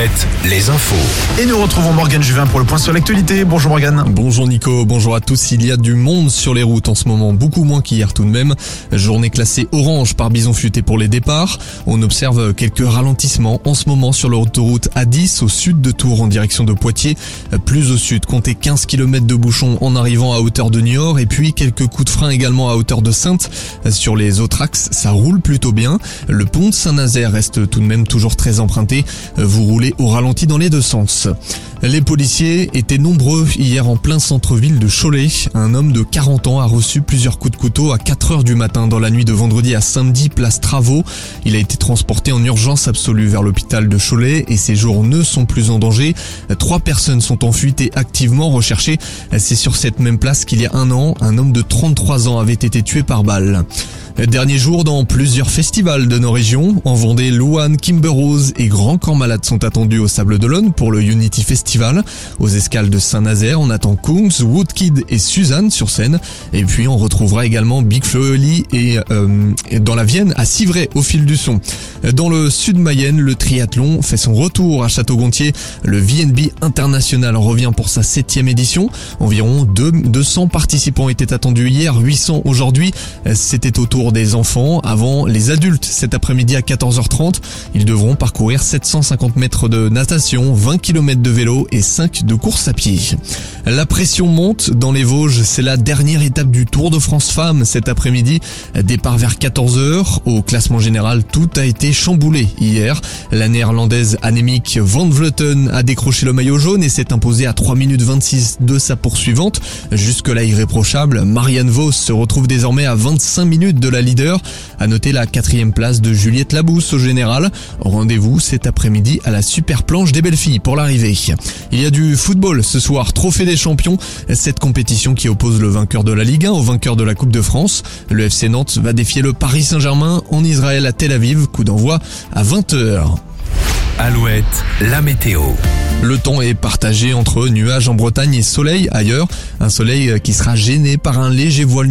Alouette, les infos. Et nous retrouvons Morgane Juvin pour le point sur l'actualité. Bonjour Morgane. Bonjour Nico, bonjour à tous. Il y a du monde sur les routes en ce moment, beaucoup moins qu'hier tout de même. Journée classée orange par Bison Futé pour les départs. On observe quelques ralentissements en ce moment sur l'autoroute A10 au sud de Tours en direction de Poitiers. Plus au sud, comptez 15 km de bouchons en arrivant à hauteur de Niort et puis quelques coups de frein également à hauteur de Saintes. Sur les autres axes, ça roule plutôt bien. Le pont de Saint-Nazaire reste tout de même toujours très emprunté. Vous roulez au ralenti dans les deux sens. Les policiers étaient nombreux hier en plein centre-ville de Cholet. Un homme de 40 ans a reçu plusieurs coups de couteau à 4h du matin dans la nuit de vendredi à samedi, place Travaux. Il a été transporté en urgence absolue vers l'hôpital de Cholet et ses jours ne sont plus en danger. 3 personnes sont en fuite et activement recherchées. C'est sur cette même place qu'il y a un an, un homme de 33 ans avait été tué par balle. Dernier jour dans plusieurs festivals de nos régions. En Vendée, Louane, Kimber Rose et Grand Corps Malade sont attendus au Sable d'Olonne pour le Unity Festival. Aux escales de Saint-Nazaire, on attend Kungs, Woodkid et Suzanne sur scène. Et puis on retrouvera également Big Flo et Oli et dans la Vienne à Civray au fil du son. Dans le sud Mayenne, le triathlon fait son retour à Château-Gontier. Le VNB International revient pour sa 7e édition. Environ 200 participants étaient attendus hier, 800 aujourd'hui. C'était au tour des enfants avant les adultes cet après-midi à 14h30. Ils devront parcourir 750 mètres de natation, 20 km de vélo et 5 de course à pied. La pression monte dans les Vosges. C'est la dernière étape du Tour de France Femmes cet après-midi. Départ vers 14h. Au classement général, tout a été chamboulé hier. La néerlandaise Annemiek van Vleuten a décroché le maillot jaune et s'est imposée à 3 minutes 26 de sa poursuivante. Jusque-là irréprochable, Marianne Vos se retrouve désormais à 25 minutes de la leader. À noter la 4e place de Juliette Labousse au général. Rendez-vous cet après-midi à la super planche des belles filles pour l'arrivée. Il y a du football ce soir, Trophée des champions. Cette compétition qui oppose le vainqueur de la Ligue 1 au vainqueur de la Coupe de France. Le FC Nantes va défier le Paris Saint-Germain en Israël à Tel Aviv. Coup d'envoi à 20h. Alouette, la météo. Le temps est partagé entre nuages en Bretagne et soleil ailleurs. Un soleil qui sera gêné par un léger voile